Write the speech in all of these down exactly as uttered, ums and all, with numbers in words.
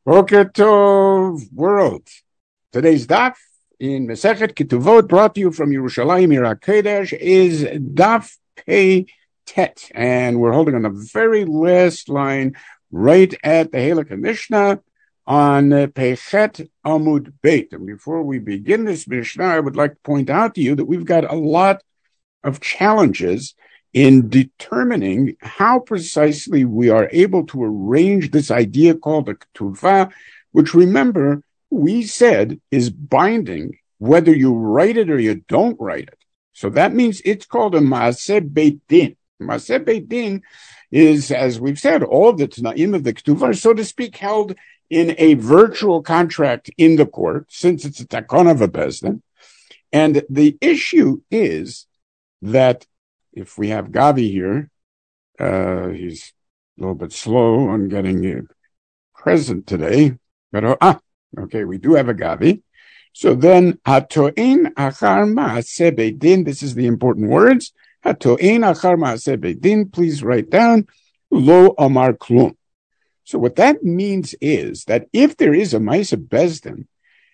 Boker Tov, world. Today's daf in Masechet Ketuvot, brought to you from Yerushalayim, Iraq Kodesh, is daf Pei Tet, and we're holding on the very last line, right at the Halakha Mishnah on Peichet Amud Beit. And before we begin this Mishnah, I would like to point out to you that we've got a lot of challenges in determining how precisely we are able to arrange this idea called a ketuvah, which, remember, we said is binding whether you write it or you don't write it. So that means it's called a maaseh beit din. Maaseh beit din is, as we've said, all the t'naim of the ketuvah are, so to speak, held in a virtual contract in the court, since it's a takon of a beis din. And the issue is that if we have Gavi here, uh, he's a little bit slow on getting uh, present today. But, uh, ah, okay, we do have a Gavi. So then, hato'en achar ma'aseh beit din, this is the important words. Hato'en achar ma'aseh beit din, please write down, lo amar klum. So what that means is that if there is a ma'aseh beis din,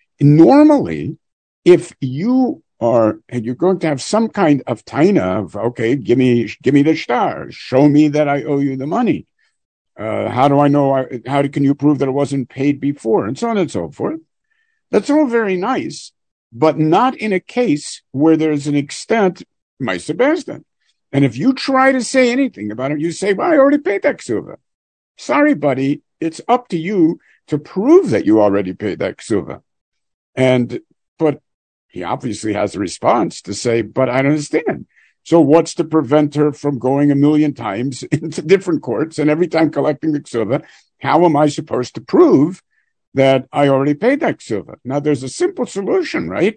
normally, if you or and you're going to have some kind of taina of, okay, give me, give me the shtar, show me that I owe you the money. Uh, how do I know? I, how do, can you prove that it wasn't paid before, and so on and so forth? That's all very nice, but not in a case where there's an extent ma'aseh beis din. And if you try to say anything about it, you say, "Well, I already paid that ksuva." Sorry, buddy, it's up to you to prove that you already paid that ksuva. And but. He obviously has a response to say, but I don't understand. So what's to prevent her from going a million times into different courts and every time collecting the ksuva? How am I supposed to prove that I already paid that ksuva? Now, there's a simple solution, right?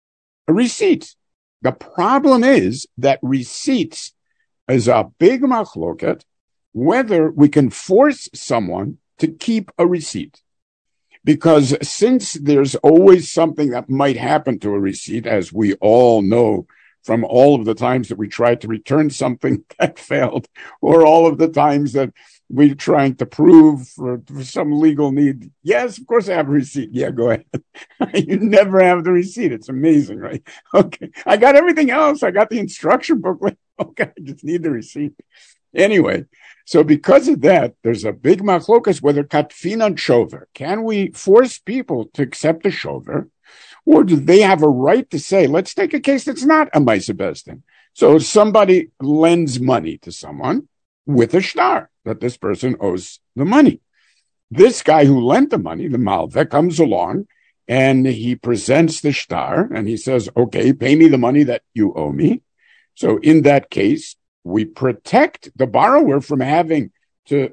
A receipt. The problem is that receipts is a big machloket, whether we can force someone to keep a receipt. Because since there's always something that might happen to a receipt, as we all know from all of the times that we tried to return something that failed, or all of the times that we're trying to prove for, for some legal need, yes, of course I have a receipt. Yeah, go ahead. You never have the receipt. It's amazing, right? Okay, I got everything else. I got the instruction booklet. Okay, I just need the receipt. Anyway, so because of that, there's a big machlokas whether katfin and shover. Can we force people to accept a shover, or do they have a right to say, let's take a case that's not a ma'aseh beis din? So somebody lends money to someone with a shtar that this person owes the money. This guy who lent the money, the malveh, comes along and he presents the shtar and he says, okay, pay me the money that you owe me. So in that case, we protect the borrower from having to,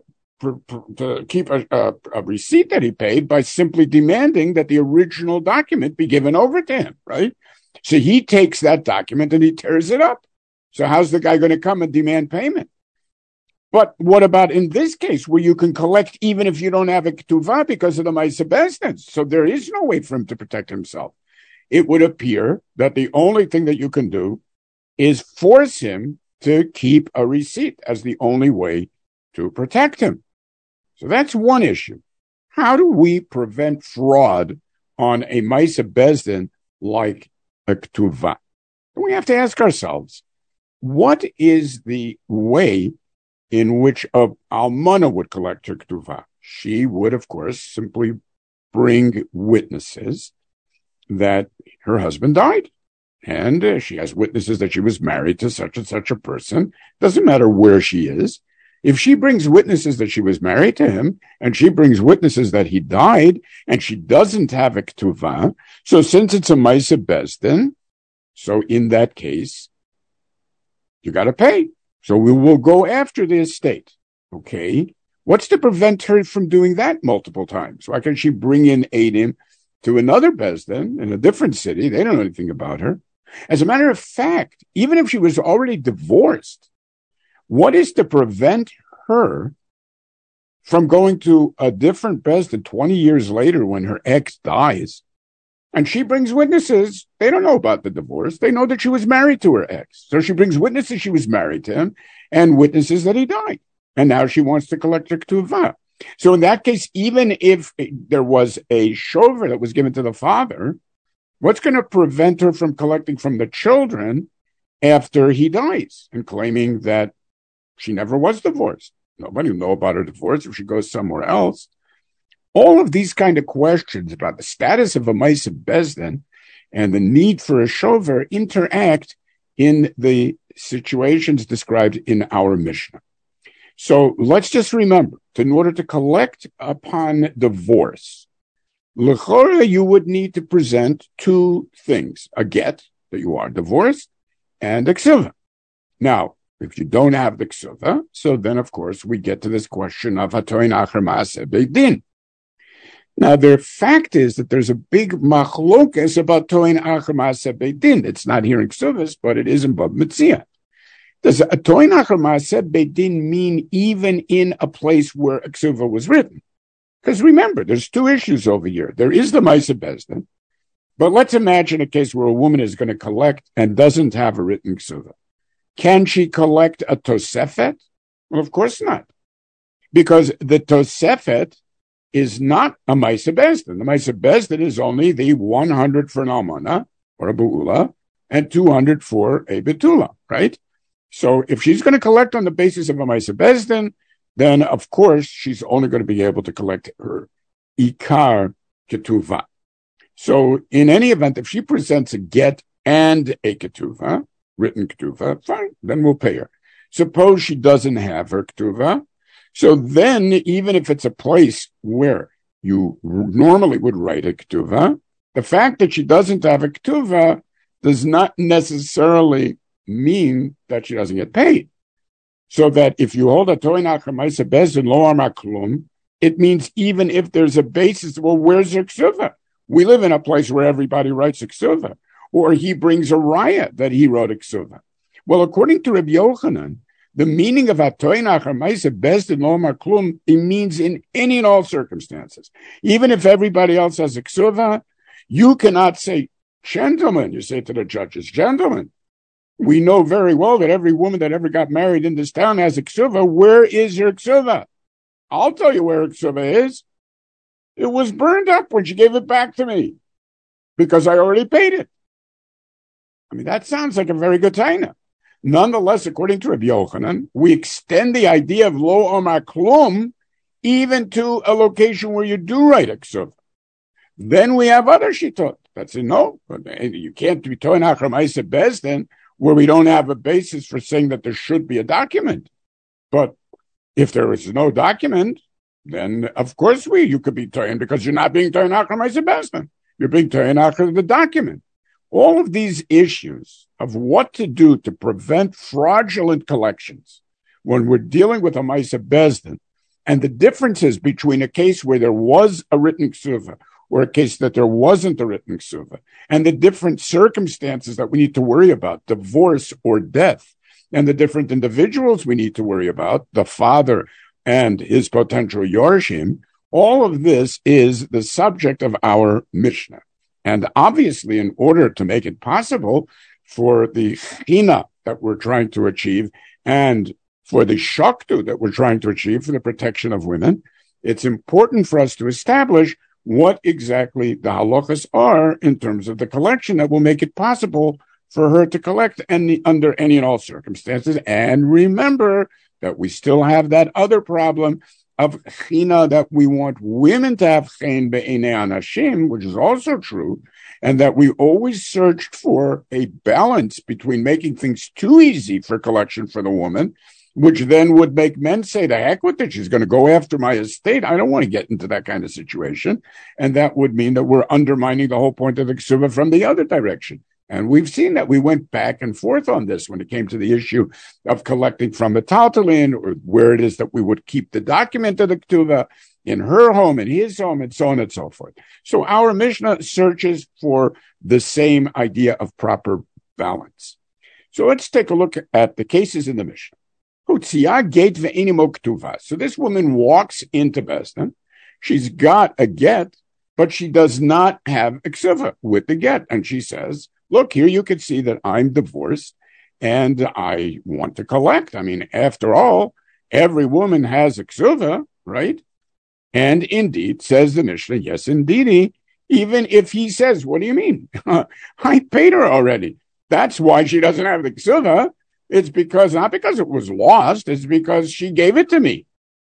to keep a, a, a receipt that he paid by simply demanding that the original document be given over to him, right? So he takes that document and he tears it up. So how's the guy going to come and demand payment? But what about in this case where you can collect even if you don't have a ketuvah because of the ma'aseh beis din? So there is no way for him to protect himself. It would appear that the only thing that you can do is force him to keep a receipt as the only way to protect him. So that's one issue. How do we prevent fraud on a ma'aseh beis din like a ketuvah? We have to ask ourselves, what is the way in which a almana would collect her ketuvah? She would, of course, simply bring witnesses that her husband died. And uh, she has witnesses that she was married to such and such a person. Doesn't matter where she is. If she brings witnesses that she was married to him, and she brings witnesses that he died, and she doesn't have a ketuvah, so since it's a ma'aseh beis din, so in that case, you got to pay. So we will go after the estate. Okay. What's to prevent her from doing that multiple times? Why can't she bring in Adim to another beis din in a different city? They don't know anything about her. As a matter of fact, even if she was already divorced, what is to prevent her from going to a different beis din twenty years later when her ex dies? And she brings witnesses. They don't know about the divorce. They know that she was married to her ex. So she brings witnesses she was married to him and witnesses that he died. And now she wants to collect her ketuvah. So in that case, even if there was a shover that was given to the father, what's going to prevent her from collecting from the children after he dies and claiming that she never was divorced? Nobody will know about her divorce if she goes somewhere else. All of these kind of questions about the status of a Ma'aseh Bezdin and the need for a shover interact in the situations described in our Mishnah. So let's just remember, in order to collect upon divorce, l'chora, you would need to present two things: a get, that you are divorced, and a ksuva. Now, if you don't have the ksuva, so then, of course, we get to this question of hatoin acher ma'aseh beidin. Now, the fact is that there's a big machlokas about toin acher ma'aseh beidin. It's not here in ksuvas, but it is in Bab Metzia. Does a toin acher ma'aseh beidin mean even in a place where a ksuva was written? Because remember, there's two issues over here. There is the Ma'aseh Bezdin, but let's imagine a case where a woman is going to collect and doesn't have a written ksuva. Can she collect a tosefet? Well, of course not, because the tosefet is not a Ma'aseh Bezdin. The Ma'aseh Bezdin is only the one hundred for an almana or a bu'ula and two hundred for a betula, right? So if she's going to collect on the basis of a Ma'aseh Bezdin, then of course she's only going to be able to collect her ikar ketuvah. So in any event, if she presents a get and a ketuvah, written ketuvah, fine, then we'll pay her. Suppose she doesn't have her ketuvah, so then even if it's a place where you normally would write a ketuvah, the fact that she doesn't have a ketuvah does not necessarily mean that she doesn't get paid. So that if you hold a toin acher ma'aseh bezdin lo amar klum, it means even if there's a basis, well, where's her ksuva? We live in a place where everybody writes a ksuva, or he brings a raya that he wrote a ksuva. Well, according to Rabbi Yochanan, the meaning of a toin acher ma'aseh bezdin lo amar klum, it means in any and all circumstances. Even if everybody else has a ksuva, you cannot say, gentlemen, you say to the judges, gentlemen, we know very well that every woman that ever got married in this town has a ksuva. Where is your ksuva? I'll tell you where her ksuva is. It was burned up when she gave it back to me because I already paid it. I mean, that sounds like a very good taina. Nonetheless, according to Rabbi Yochanan, we extend the idea of lo omar klum even to a location where you do write a ksuva. Then we have other shitot. That's a no. You can't be toin acher ma'aseh bezdin where we don't have a basis for saying that there should be a document. But if there is no document, then of course we you could be toyin because you're not being toyin acher ma'aseh bezdin. You're being toyin acher the document. All of these issues of what to do to prevent fraudulent collections when we're dealing with a ma'aseh bezdin, and the differences between a case where there was a written ksuva or a case that there wasn't a written ksuva, and the different circumstances that we need to worry about, divorce or death, and the different individuals we need to worry about, the father and his potential yorshim, all of this is the subject of our Mishnah. And obviously, in order to make it possible for the china that we're trying to achieve and for the shaktu that we're trying to achieve for the protection of women, it's important for us to establish what exactly the halachas are in terms of the collection that will make it possible for her to collect any, under any and all circumstances. And remember that we still have that other problem of china, that we want women to have chen be'enei anashim, which is also true, and that we always searched for a balance between making things too easy for collection for the woman, which then would make men say, the heck with it, she's going to go after my estate. I don't want to get into that kind of situation. And that would mean that we're undermining the whole point of the ksuva from the other direction. And we've seen that we went back and forth on this when it came to the issue of collecting from the taltalin, or where it is that we would keep the document of the ktuva in her home, in his home, and so on and so forth. So our Mishnah searches for the same idea of proper balance. So let's take a look at the cases in the Mishnah. So this woman walks into Bezdin. She's got a get, but she does not have a ksuva with the get. And she says, look, here you can see that I'm divorced and I want to collect. I mean, after all, every woman has a ksuva, right? And indeed, says the Mishnah, yes, indeedy, even if he says, what do you mean? I paid her already. That's why she doesn't have the ksuva. It's because, not because it was lost, it's because she gave it to me.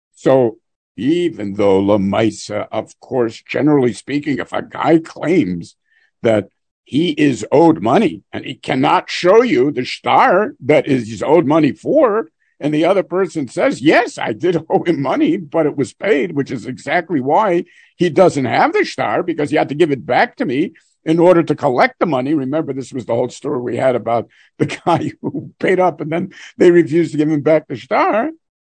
So even though Lamaisa, of course, generally speaking, if a guy claims that he is owed money and he cannot show you the shtar that is he's owed money for, and the other person says, yes, I did owe him money, but it was paid, which is exactly why he doesn't have the shtar, because he had to give it back to me in order to collect the money. Remember, this was the whole story we had about the guy who paid up and then they refused to give him back the shtar.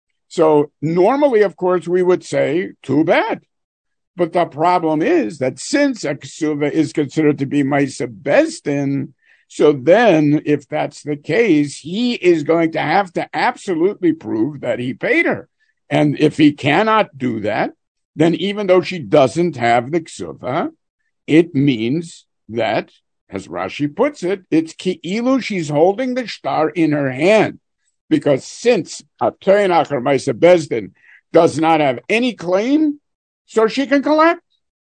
So normally, of course, we would say, too bad. But the problem is that since a ksuva is considered to be Maisa Besdin, so then if that's the case, he is going to have to absolutely prove that he paid her. And if he cannot do that, then even though she doesn't have the ksuva, it means that, as Rashi puts it, it's ki'ilu, she's holding the shtar in her hand. Because since Atoyin Achar Maisa Besdin does not have any claim, so she can collect.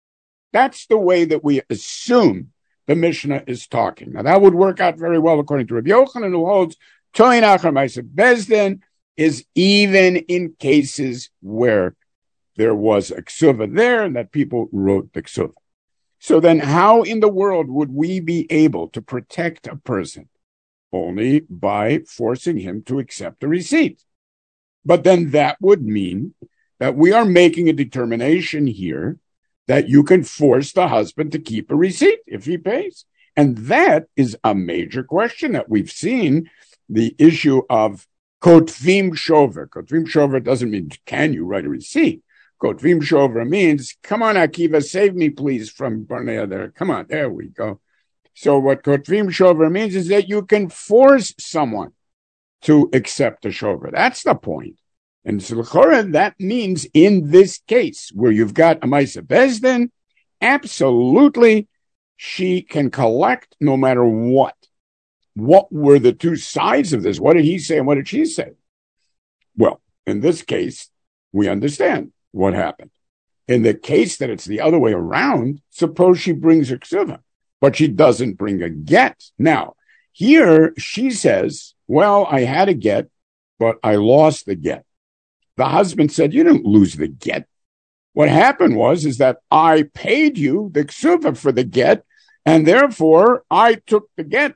That's the way that we assume the Mishnah is talking. Now, that would work out very well according to Rabbi Yochanan, who holds Atoyin Achar Maisa Besdin is even in cases where there was a ksuva there and that people wrote the ksuva. So then how in the world would we be able to protect a person? Only by forcing him to accept the receipt. But then that would mean that we are making a determination here that you can force the husband to keep a receipt if he pays. And that is a major question that we've seen, the issue of kotvim shover. Kotvim shover doesn't mean, can you write a receipt? Kotvim shover means, come on, Akiva, save me, please, from Barnea there. Come on, there we go. So what kotvim shover means is that you can force someone to accept a shover. That's the point. And so that means in this case where you've got a Maisa Besdin, absolutely she can collect no matter what. What were the two sides of this? What did he say and what did she say? Well, in this case, we understand what happened. In the case that it's the other way around, suppose she brings her ksuva, but she doesn't bring a get. Now, here she says, well, I had a get, but I lost the get. The husband said, you didn't lose the get. What happened was, is that I paid you the ksuva for the get, and therefore I took the get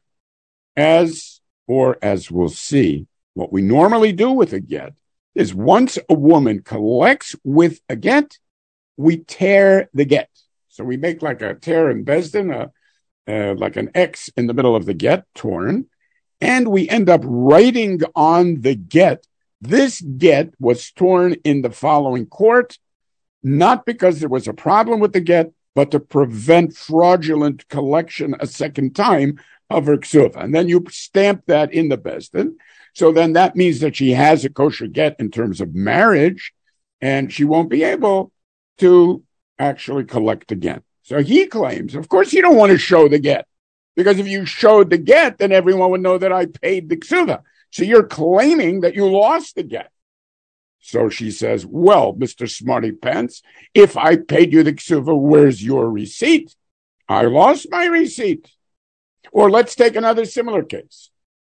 as, or as we'll see, what we normally do with a get is once a woman collects with a get, we tear the get. So we make like a tear in Besdin, a Uh, like an X in the middle of the get, torn, and we end up writing on the get, this get was torn in the following court, not because there was a problem with the get, but to prevent fraudulent collection a second time of her ksuva. And then you stamp that in the Besdin. So then that means that she has a kosher get in terms of marriage, and she won't be able to actually collect again. So he claims, of course, you don't want to show the get, because if you showed the get, then everyone would know that I paid the ksuva. So you're claiming that you lost the get. So she says, well, Mister Smarty Pants, if I paid you the ksuva, where's your receipt? I lost my receipt. Or let's take another similar case.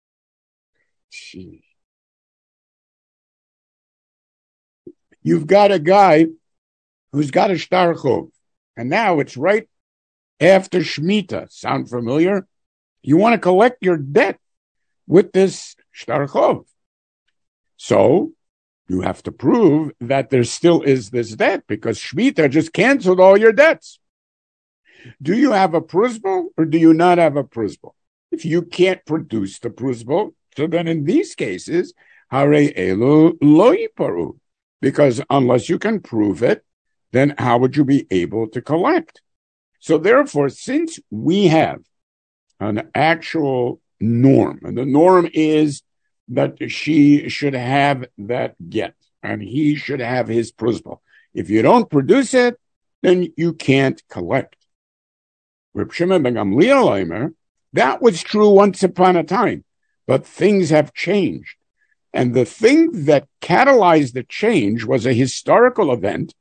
Gee. You've got a guy who's got a shtar chov. And now it's right after Shemitah. Sound familiar? You want to collect your debt with this shtar chov. So you have to prove that there still is this debt because Shemitah just canceled all your debts. Do you have a prusbul or do you not have a prusbul? If you can't produce the prusbul, so then in these cases, hare elu lo yiparu, because unless you can prove it, then how would you be able to collect? So therefore, since we have an actual norm, and the norm is that she should have that get, and he should have his prusbul. If you don't produce it, then you can't collect. Reb Shimon ben Gamliel Omer, that was true once upon a time, but things have changed. And the thing that catalyzed the change was a historical event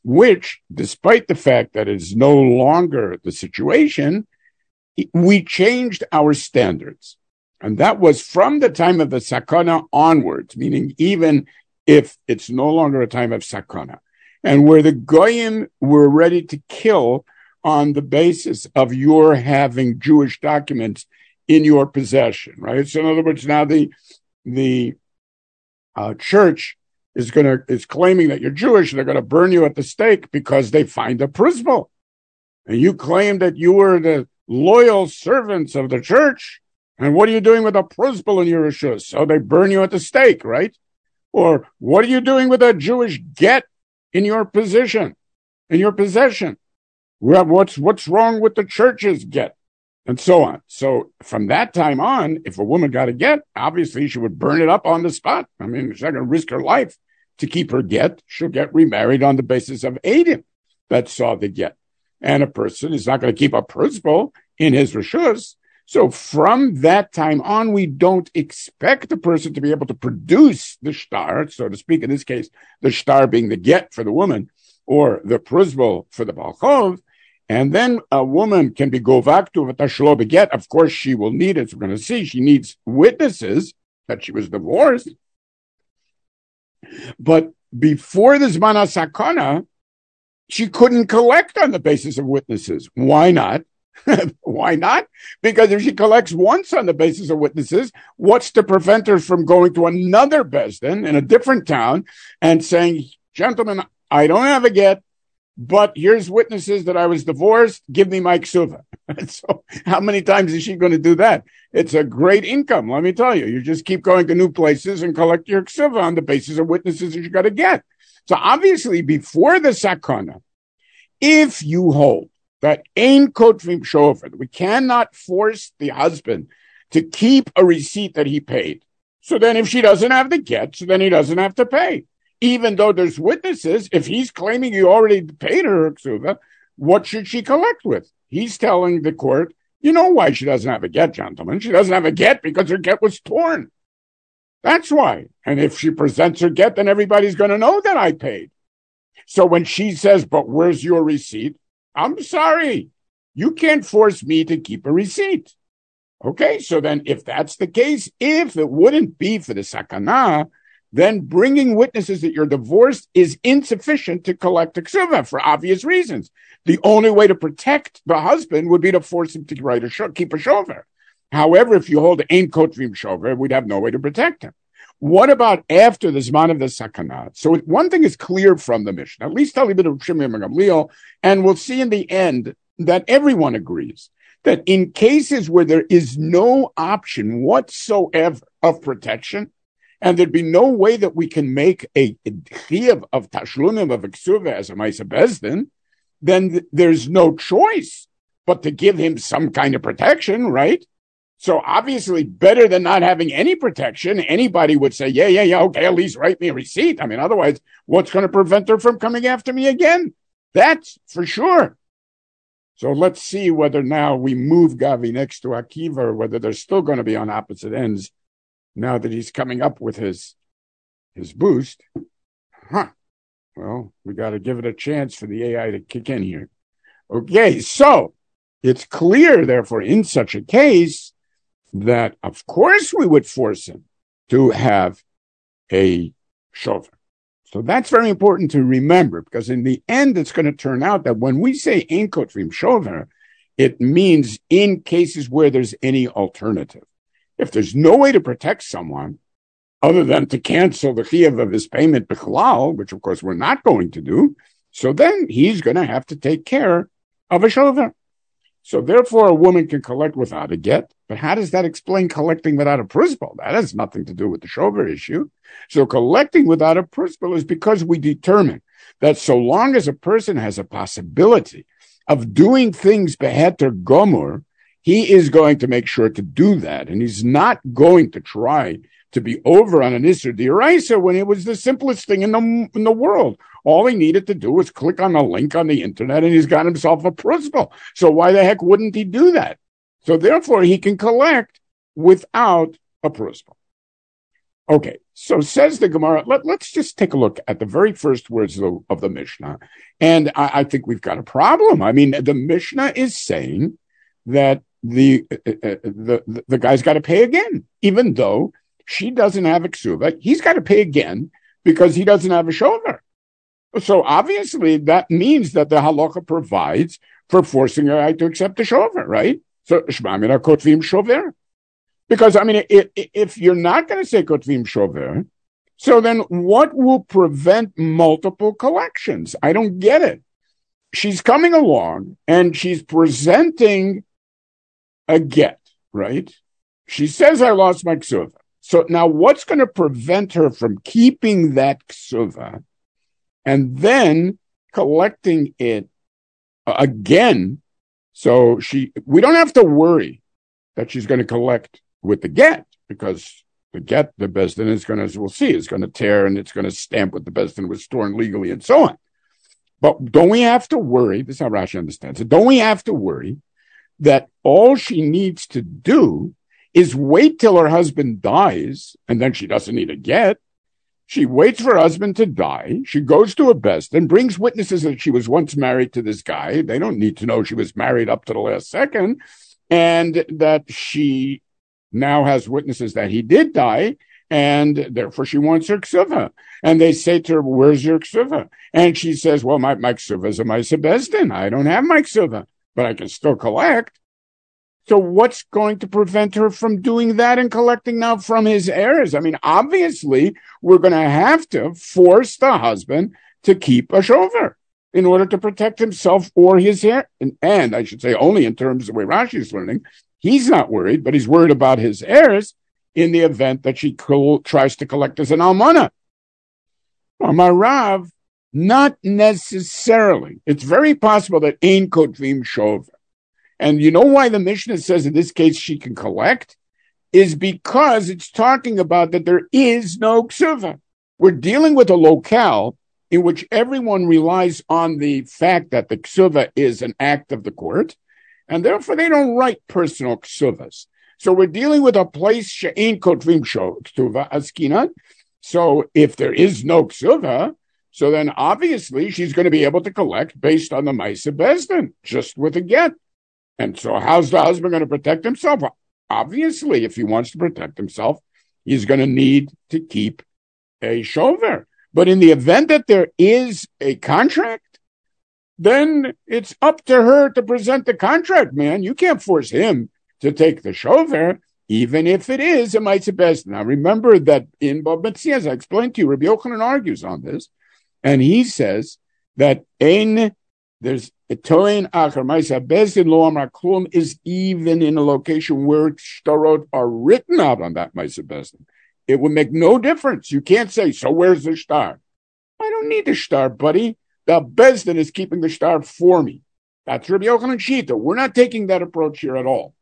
which, despite the fact that it's no longer the situation, we changed our standards. And that was from the time of the sakana onwards, meaning even if it's no longer a time of sakana, and where the goyim were ready to kill on the basis of your having Jewish documents in your possession, right? So in other words, now the the uh, church is going to is claiming that you're Jewish, and they're going to burn you at the stake because they find a principle, and you claim that you were the loyal servants of the church. And what are you doing with a principle in your rishus? So they burn you at the stake, right? Or what are you doing with a Jewish get in your position, in your possession? What's what's wrong with the church's get? And so on. So from that time on, if a woman got a get, obviously she would burn it up on the spot. I mean, she's not going to risk her life to keep her get. She'll get remarried on the basis of Adim that saw the get. And a person is not going to keep a principle in his rishus. So from that time on, we don't expect the person to be able to produce the shtar, so to speak, in this case, the shtar being the get for the woman or the principle for the Baal Chov. And then a woman can be govak to v'tashlo beget. Of course, she will need, as we're going to see, she needs witnesses that she was divorced. But before the Zman HaSakana, she couldn't collect on the basis of witnesses. Why not? Why not? Because if she collects once on the basis of witnesses, what's to prevent her from going to another Beis Din in a different town and saying, gentlemen, I don't have a get, but here's witnesses that I was divorced. Give me my ksuva. So how many times is she going to do that? It's a great income, let me tell you. You just keep going to new places and collect your ksuva on the basis of witnesses that you got to get. So obviously, before the sakana, if you hold that ein kotvim shover, we cannot force the husband to keep a receipt that he paid. So then if she doesn't have the get, so then he doesn't have to pay. Even though there's witnesses, if he's claiming you already paid her ksuva, what should she collect with? He's telling the court, you know why she doesn't have a get, gentlemen. She doesn't have a get because her get was torn. That's why. And if she presents her get, then everybody's going to know that I paid. So when she says, but where's your receipt? I'm sorry. You can't force me to keep a receipt. Okay, so then if that's the case, if it wouldn't be for the sakana, then bringing witnesses that you're divorced is insufficient to collect a ksuva for obvious reasons. The only way to protect the husband would be to force him to write a sh- keep a shover. However, if you hold ein kotvim shover, we'd have no way to protect him. What about after the Zman of the Sakana? So one thing is clear from the Mishnah, at least a little bit of Shimon and Gamliel, and we'll see in the end that everyone agrees that in cases where there is no option whatsoever of protection, and there'd be no way that we can make a chiyuv of tashlumim of ksuva as a ma'aseh beis din, then th- there's no choice but to give him some kind of protection, right? So obviously, better than not having any protection. Anybody would say, yeah, yeah, yeah, okay, at least write me a receipt. I mean, otherwise, what's going to prevent her from coming after me again? That's for sure. So let's see whether now we move Gavi next to Akiva or whether they're still going to be on opposite ends now that he's coming up with his his boost. Huh. Well, we got to give it a chance for the A I to kick in here. Okay, so it's clear, therefore, in such a case, that of course we would force him to have a shover. So that's very important to remember, because in the end, it's going to turn out that when we say ein kotvim shover, it means in cases where there's any alternative. If there's no way to protect someone other than to cancel the chiyuv of his payment bichlal, which of course we're not going to do, so then he's going to have to take care of a shover. So therefore, a woman can collect without a get. But how does that explain collecting without a principal? That has nothing to do with the shover issue. So collecting without a principal is because we determine that so long as a person has a possibility of doing things beheter gomor, he is going to make sure to do that. And he's not going to try to be over on an Isser D'Oraisa when it was the simplest thing in the, in the world. All he needed to do was click on a link on the internet and he's got himself a principal. So why the heck wouldn't he do that? So therefore he can collect without a principal. Okay, so says the Gemara. Let, let's just take a look at the very first words of the, of the Mishnah, and I, I think we've got a problem. I mean, the Mishnah is saying that the uh, uh, the the guy's got to pay again, even though she doesn't have a ksuva. He's got to pay again because he doesn't have a shover. So obviously that means that the halacha provides for forcing her to accept the shover, right? So shmamina kotvim shover. Because, I mean, if, if you're not going to say kotvim shover, so then what will prevent multiple collections? I don't get it. She's coming along and she's presenting a get, right? She says, I lost my ksuva. So now what's going to prevent her from keeping that ksuva and then collecting it again? So she, we don't have to worry that she's going to collect with the get, because the get, the Beis Din is going to, as we'll see, is going to tear and it's going to stamp what the Beis Din was storing legally and so on. But don't we have to worry, this is how Rashi understands it, don't we have to worry that all she needs to do is wait till her husband dies, and then she doesn't need a get. She waits for her husband to die. She goes to a Beis Din, brings witnesses that she was once married to this guy. They don't need to know she was married up to the last second, and that she now has witnesses that he did die, and therefore she wants her ksuva. And they say to her, where's your ksuva? And she says, well, my, my ksuva is a ma'aseh Beis Din. I don't have my ksuva, but I can still collect. So what's going to prevent her from doing that and collecting now from his heirs? I mean, obviously, we're going to have to force the husband to keep a shover in order to protect himself or his heir. And, and I should say only in terms of the way Rashi is learning. He's not worried, but he's worried about his heirs in the event that she co- tries to collect as an almana. Amar Rav, not necessarily. It's very possible that ein kotvim shover. And you know why the Mishnah says in this case she can collect? Is because it's talking about that there is no ksuva. We're dealing with a locale in which everyone relies on the fact that the ksuva is an act of the court, and therefore they don't write personal ksuvas. So we're dealing with a place she'ein kotvim ksuva askinan. So if there is no ksuva, so then obviously she's going to be able to collect based on the ma'aseh Beis Din, just with a get. And so how's the husband going to protect himself? Obviously, if he wants to protect himself, he's going to need to keep a shover. But in the event that there is a contract, then it's up to her to present the contract, man. You can't force him to take the shover, even if it is a ma'aseh Beis Din. Now, remember that in Bava Metzia, as I explained to you, Rabbi Yochanan argues on this, and he says that ein, there's a toin achar ma'aseh Beis Din lo amar klum is even in a location where shtarot are written out on that ma'aseh Beis Din. It would make no difference. You can't say, so where's the shtar? I don't need the shtar, buddy. The Beis Din is keeping the shtar for me. That's Rabbi Yochanan Shita. We're not taking that approach here at all.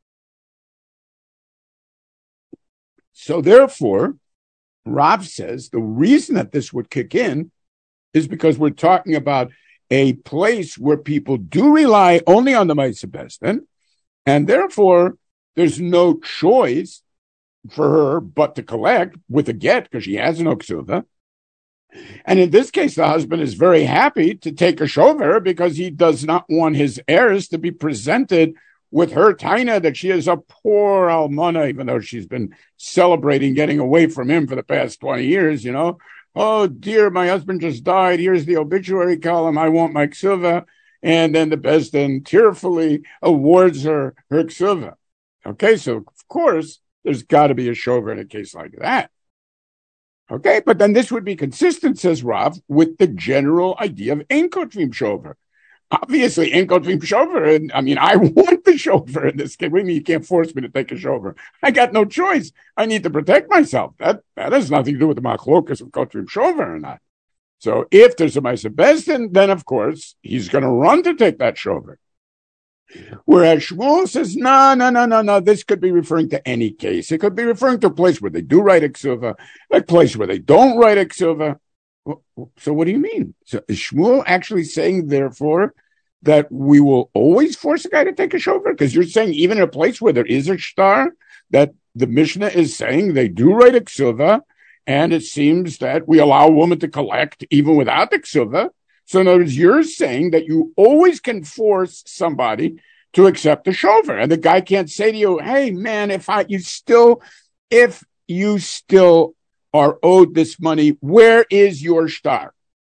So therefore, Rav says the reason that this would kick in is because we're talking about a place where people do rely only on the ma'aseh Beis Din, and therefore there's no choice for her but to collect with a get because she has no ksuva. And in this case, the husband is very happy to take a shover because he does not want his heirs to be presented with her taina that she is a poor almana, even though she's been celebrating getting away from him for the past twenty years, you know. Oh, dear, my husband just died. Here's the obituary column. I want my ksuva. And then the Beis Din tearfully awards her her ksuva. Okay, so of course, there's got to be a shover in a case like that. Okay, but then this would be consistent, says Rav, with the general idea of ein kotvim shover. Obviously, ein kotvim shover, and I mean, I want the shover in this case. What do you mean you can't force me to take a shover? I got no choice. I need to protect myself. That that has nothing to do with the machlokas of kotvim shover or not. So if there's a ma'aseh Beis Din, then of course, he's going to run to take that shover. Whereas Shmuel says, no, no, no, no, no, this could be referring to any case. It could be referring to a place where they do write a ksuva, a place where they don't write a ksuva. So what do you mean? So is Shmuel actually saying, therefore, that we will always force a guy to take a shover? Because you're saying even in a place where there is a shtar, that the Mishnah is saying they do write a ksuva, And it seems that we allow a woman to collect even without the ksuva. So in other words, you're saying that you always can force somebody to accept the shofar. And the guy can't say to you, hey, man, if I, you still, if you still are owed this money, where is your star?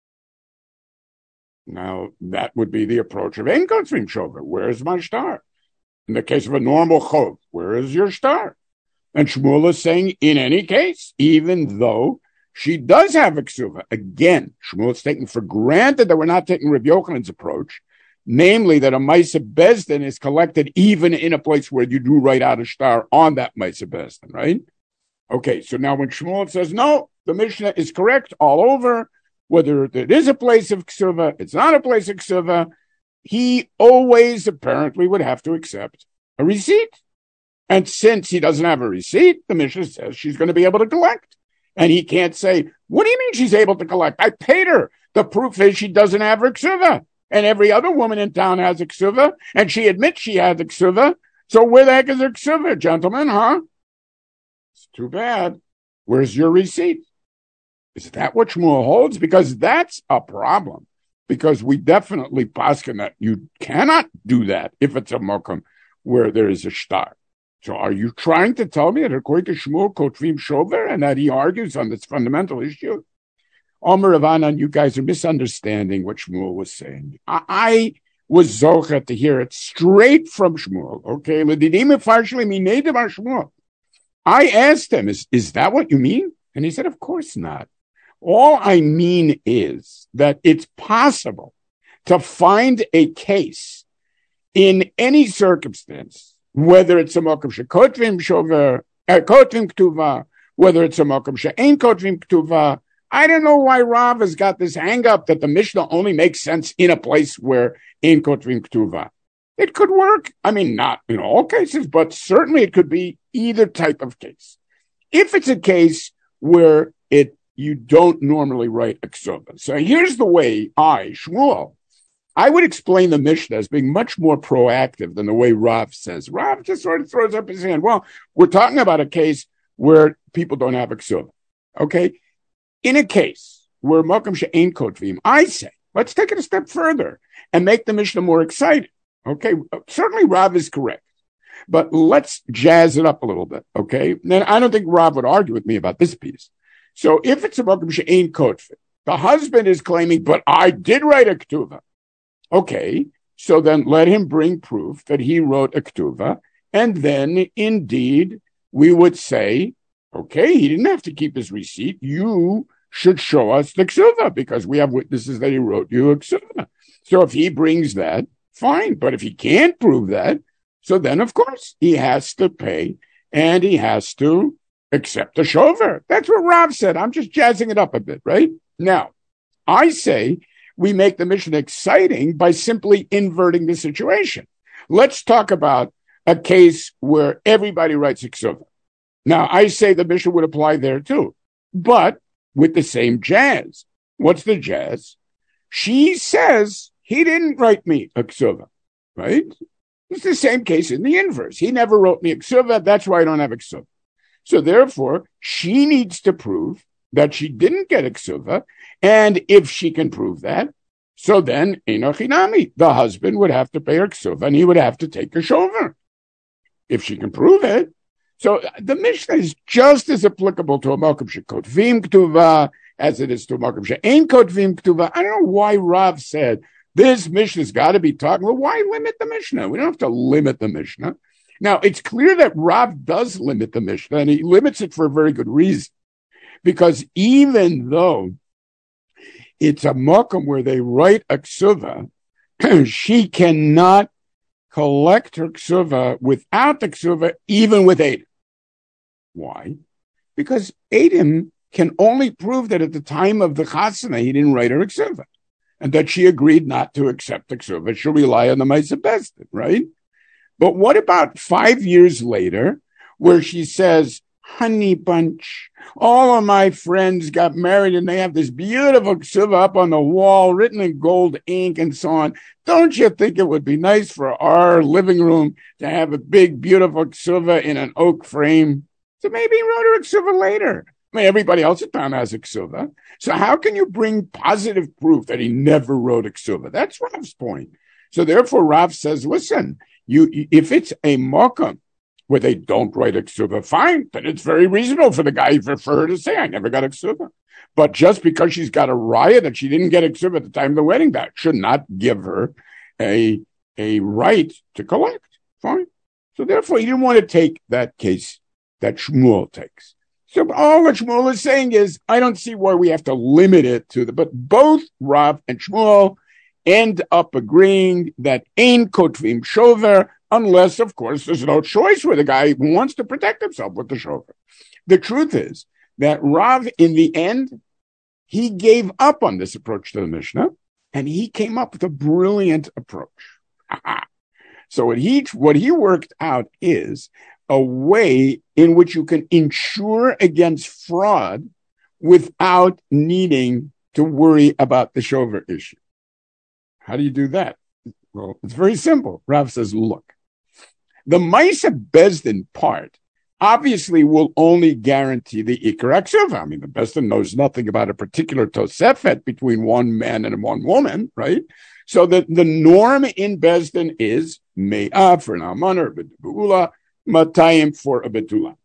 Now, that would be the approach of Ein Kotvim Shofar. Where is my star? In the case of a normal chov, where is your star? And Shmuel is saying, in any case, even though she does have a ksuva, again, Shmuel is taking for granted that we're not taking Rabbi Yochanan's approach, namely that a Maisa Bezdin is collected even in a place where you do write out a star on that Maisa Bezdin, right? Okay, so now when Shmuel says, no, the Mishnah is correct all over, whether it is a place of ksuva, it's not a place of ksuva, he always apparently would have to accept a receipt. And since he doesn't have a receipt, the Mishnah says she's going to be able to collect. And he can't say, what do you mean she's able to collect? I paid her. The proof is she doesn't have her ksuva. And every other woman in town has a ksuva, and she admits she has a ksuva. So where the heck is her ksuva, gentlemen, huh? It's too bad. Where's your receipt? Is that what Shmuel holds? Because that's a problem. Because we definitely paskin that you cannot do that if it's a mokum where there is a shtar. So are you trying to tell me that according to Shmuel, Kotvim Shover, and that he argues on this fundamental issue? Omer Ravanan, you guys are misunderstanding what Shmuel was saying. I, I was zocher to hear it straight from Shmuel. Okay, I asked him, is, is that what you mean? And he said, of course not. All I mean is that it's possible to find a case in any circumstance, whether it's a mokum shekotvim shover, kotvim ktuva, whether it's a mokum she'ein kotvim ktuva. I don't know why Rav has got this hang up that the Mishnah only makes sense in a place where ein kotvim ktuva. It could work. I mean, not in all cases, but certainly it could be either type of case. If it's a case where it you don't normally write a ksuva. So here's the way I, Shmuel, I would explain the Mishnah as being much more proactive than the way Rav says. Rav just sort of throws up his hand. Well, we're talking about a case where people don't have a ksuva. Okay? In a case where Mokum she'ein kotvim, I say, let's take it a step further and make the Mishnah more exciting. Okay? Certainly Rav is correct. But let's jazz it up a little bit. Okay? Then I don't think Rav would argue with me about this piece. So if it's a Mokum she'ein kotvim, the husband is claiming, but I did write a ketuvah. Okay, so then let him bring proof that he wrote a ketuvah, and then indeed we would say, okay, he didn't have to keep his receipt. You should show us the ketuvah because we have witnesses that he wrote you a ketuvah. So if he brings that, fine. But if he can't prove that, so then of course he has to pay and he has to accept the shover. That's what Rav said. I'm just jazzing it up a bit, right? Now, I say we make the Mishnah exciting by simply inverting the situation. Let's talk about a case where everybody writes a ksuva. Now, I say the Mishnah would apply there too, but with the same jazz. What's the jazz? She says he didn't write me a ksuva, right? It's the same case in the inverse. He never wrote me a ksuva. That's why I don't have a ksuva. So therefore, she needs to prove that she didn't get a ksuva, and if she can prove that, so then enochinami, the husband would have to pay her ksuva, and he would have to take a shover, if she can prove it. So the Mishnah is just as applicable to a mokum shekotvim ktuva as it is to a mokum she'ein kotvim ktuva. I don't know why Rav said this Mishnah's got to be talking. Well, why limit the Mishnah? We don't have to limit the Mishnah. Now, it's clear that Rav does limit the Mishnah, and he limits it for a very good reason. Because even though it's a mokum where they write a ksuva, she cannot collect her ksuva without the ksuva, even with Adam. Why? Because Adam can only prove that at the time of the chasana, he didn't write her a ksuva, and that she agreed not to accept the ksuva. She'll rely on the Maisa Bezdin, right? But what about five years later, where she says, honey bunch, all of my friends got married and they have this beautiful ksuva up on the wall, written in gold ink and so on. Don't you think it would be nice for our living room to have a big, beautiful ksuva in an oak frame? So maybe he wrote her a ksuva later. I mean, everybody else in town has a ksuva. So how can you bring positive proof that he never wrote a ksuva? That's Rav's point. So therefore, Rav says, listen, you if it's a mokum where they don't write a ksuva, fine, then it's very reasonable for the guy for her to say, I never got a ksuva. But just because she's got a raya that she didn't get a ksuva at the time of the wedding, that should not give her a, a right to collect. Fine. So therefore, he didn't want to take that case that Shmuel takes. So all that Shmuel is saying is, I don't see why we have to limit it to the, but both Rav and Shmuel end up agreeing that ein kotvim shover, unless, of course, there's no choice where the guy wants to protect himself with the shover. The truth is that Rav, in the end, he gave up on this approach to the Mishnah, and he came up with a brilliant approach. So what he, what he worked out is a way in which you can insure against fraud without needing to worry about the shover issue. How do you do that? Well, it's very simple. Rav says, look, the Maisa Bezdin part obviously will only guarantee the Ikar Aksuva. I mean, the Bezdin knows nothing about a particular Tosefet between one man and one woman, right? So the, the norm in Bezdin is Me'ah for an Alman or Be'ula, Matayim for a Betula.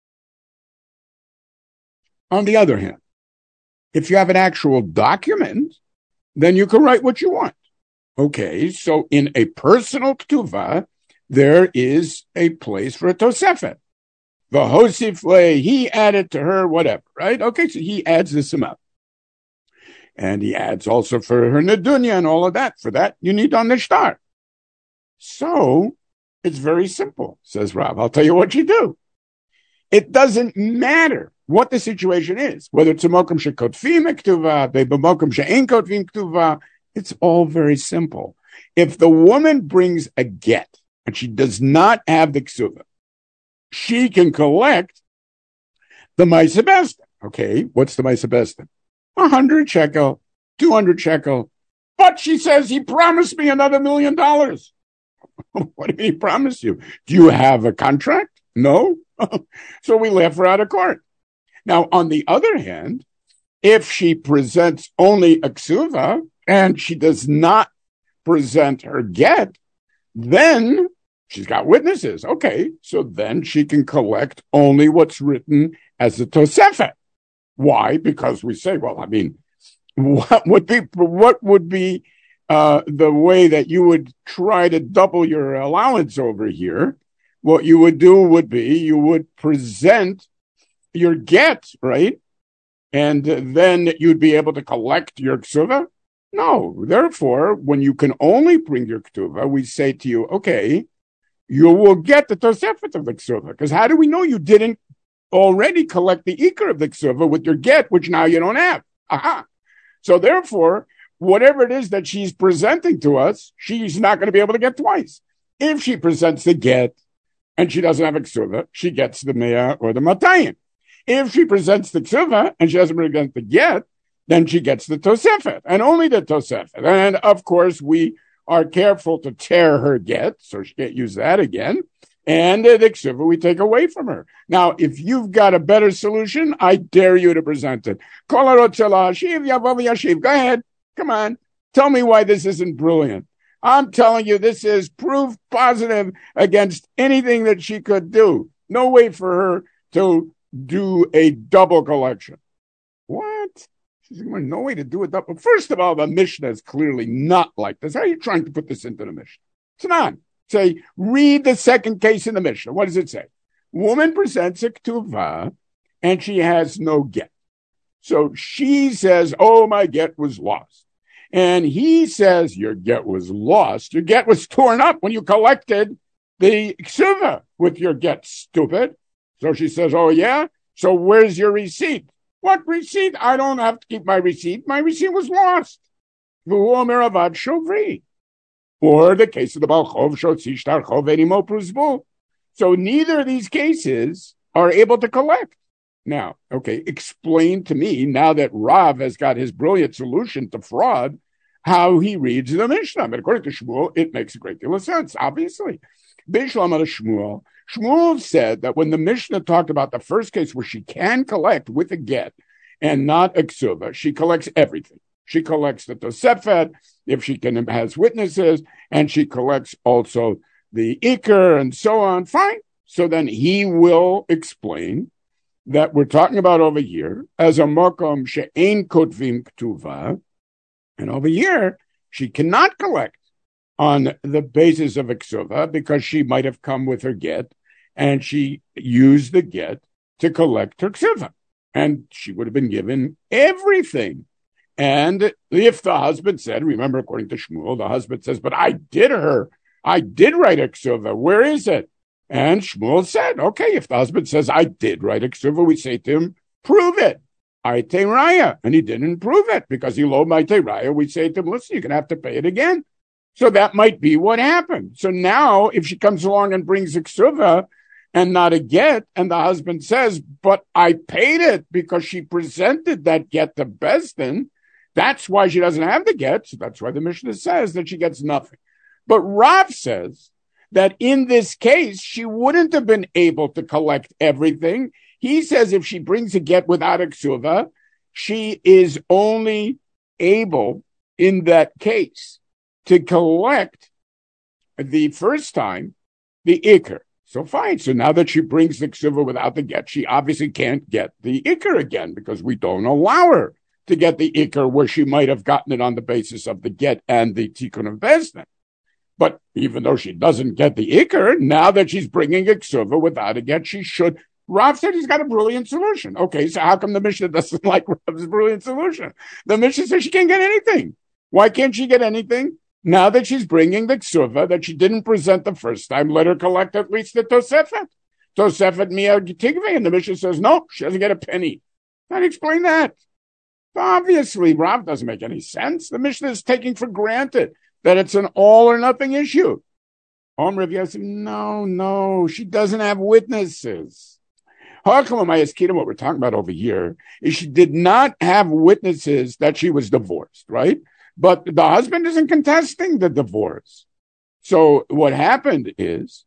On the other hand, if you have an actual document, then you can write what you want. Okay, so in a personal ktuva, there is a place for a tosefet. The hosif le, he added to her, whatever, right? Okay, so he adds this amount. And he adds also for her nedunya and all of that. For that, you need on the shtar. So, it's very simple, says Rav. I'll tell you what you do. It doesn't matter what the situation is, whether it's a mokum shekotfim ktuva, be'mokum she'en kotfim ktuva. It's all very simple. If the woman brings a get and she does not have the ksuva, she can collect the Maisa Bezdin. Okay, what's the Maisa Bezdin? A hundred shekel, two hundred shekel. But she says he promised me another million dollars. What did he promise you? Do you have a contract? No. So we laugh her out of court. Now, on the other hand, if she presents only a ksuva and she does not present her get, then she's got witnesses. Okay, so then she can collect only what's written as a tosefet. Why? Because we say, well, I mean, what would be what would be uh, the way that you would try to double your allowance over here? What you would do would be you would present your get, right? And then you'd be able to collect your ksuva? No. Therefore, when you can only bring your ktuva, we say to you, okay, you will get the tosefet of the ksuva. Because how do we know you didn't already collect the ikar of the ksuva with your get, which now you don't have? Aha. So therefore, whatever it is that she's presenting to us, she's not going to be able to get twice. If she presents the get and she doesn't have a ksuva, she gets the meah or the matayim. If she presents the ksuva and she doesn't present the get, then she gets the tosefet, and only the tosefet. And of course, we are careful to tear her get, so she can't use that again. And the ksuva we take away from her. Now, if you've got a better solution, I dare you to present it. Go ahead. Come on. Tell me why this isn't brilliant. I'm telling you, this is proof positive against anything that she could do. No way for her to do a double collection. What? No way to do it. Double. First of all, the Mishnah is clearly not like this. How are you trying to put this into the Mishnah? It's not. Say, read the second case in the Mishnah. What does it say? Woman presents a ketuvah and she has no get. So she says, oh, my get was lost. And he says, your get was lost. Your get was torn up when you collected the ketuvah with your get, stupid. So she says, oh, yeah? So where's your receipt? What receipt? I don't have to keep my receipt. My receipt was lost. Or the case of the Balchov, So neither of these cases are able to collect. Now, okay, explain to me, now that Rav has got his brilliant solution to fraud, how he reads the Mishnah. But according to Shmuel, it makes a great deal of sense, obviously. Bishlam of Shmuel, Shmuel said that when the Mishnah talked about the first case where she can collect with a get and not a ksuva, she collects everything. She collects the Tosefet, if she can has witnesses, and she collects also the Iker and so on. Fine. So then he will explain that we're talking about over here as a makom she'ein kotvim ktuva, and over here she cannot collect on the basis of a ksuva because she might have come with her get and she used the get to collect her ksuva, and she would have been given everything. And if the husband said, remember, according to Shmuel, the husband says, but I did her, I did write a ksuva, where is it? And Shmuel said, okay, if the husband says, I did write a ksuva, we say to him, prove it. I teiraya. And he didn't prove it because he low my teiraya. We say to him, listen, you're going to have to pay it again. So that might be what happened. So now if she comes along and brings a ksuva and not a get, and the husband says, but I paid it because she presented that get to Besdin, that's why she doesn't have the get. So that's why the Mishnah says that she gets nothing. But Rav says that in this case, she wouldn't have been able to collect everything. He says if she brings a get without a ksuva, she is only able in that case to collect the first time the Iker. So fine. So now that she brings the ksuva without the get, she obviously can't get the Iker again because we don't allow her to get the Iker where she might have gotten it on the basis of the get and the Tikkun of Besdin. But even though she doesn't get the Iker, now that she's bringing a ksuva without a get, she should. Rav said he's got a brilliant solution. Okay, so how come the Mishnah doesn't like Rav's brilliant solution? The Mishnah says she can't get anything. Why can't she get anything? Now that she's bringing the ksuva that she didn't present the first time, let her collect at least the Tosefet. Tosefet Mia Tigve. And the Mishnah says, no, she doesn't get a penny. I'd explain that. Obviously, Rav doesn't make any sense. The Mishnah is taking for granted that it's an all or nothing issue. Om Rav Yosef, no, no, she doesn't have witnesses. What we're talking about over here is she did not have witnesses that she was divorced, right? But the husband isn't contesting the divorce. So what happened is,